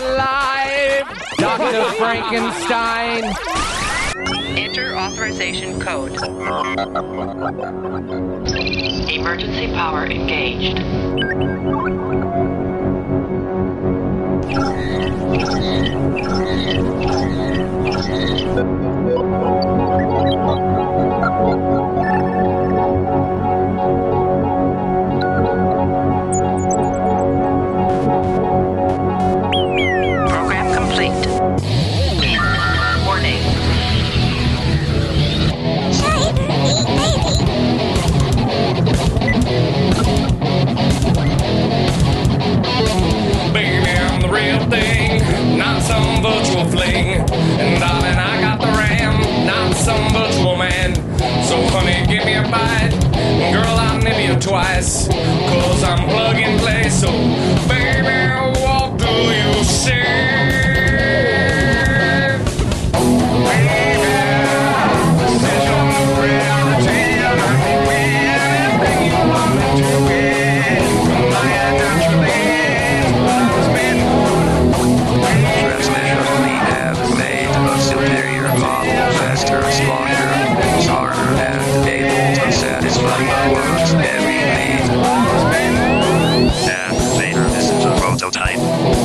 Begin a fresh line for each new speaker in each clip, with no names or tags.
alive, Dr. Frankenstein.
Enter authorization code. Emergency power engaged. Program complete. Warning.
Baby, I'm the real thing, not some virtual fling. And darling, I got the ram, not some virtual man. So honey, give me a bite. Girl, I'll nip you twice, 'cause I'm plug and play. So baby, what do you say?
Prototype.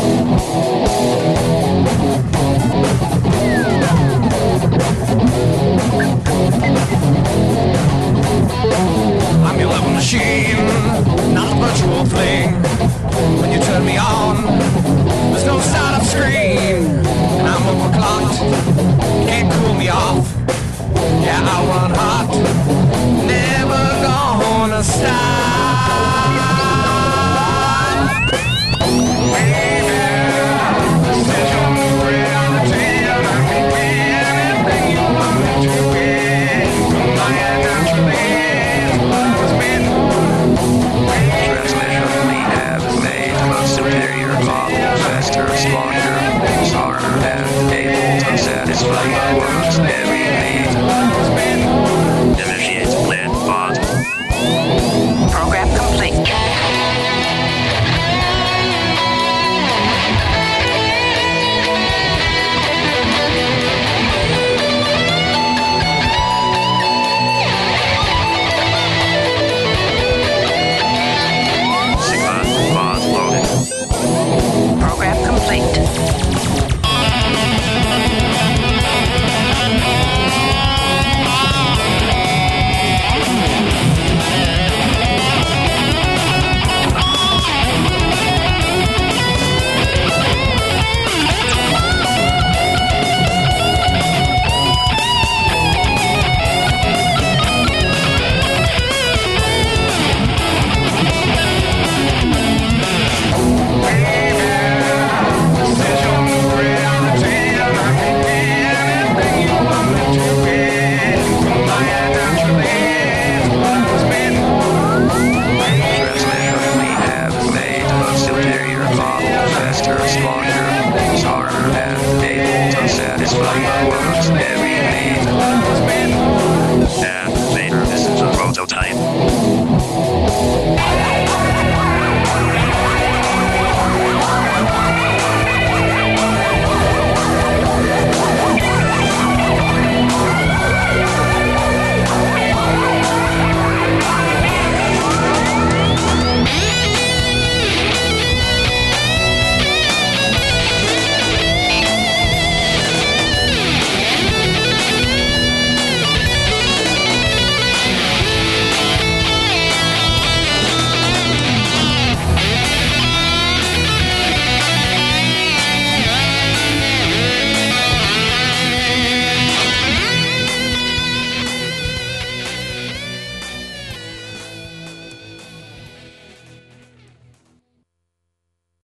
I'm your love machine, not a virtual fling. When you turn me on, there's no startup screen. And I'm overclocked, can't cool me off. Yeah, I run hot, never gonna stop. Baby, this is your new reality, and I can be anything you want me to be. Come by and naturally, it's been.
Transmission we have made a superior model, faster, stronger, smarter, and able to satisfy one's every need. Initiate plan pod.
Program complete.
Sigma pod loaded.
Program complete.
Transmission we have made a superior model, faster, stronger,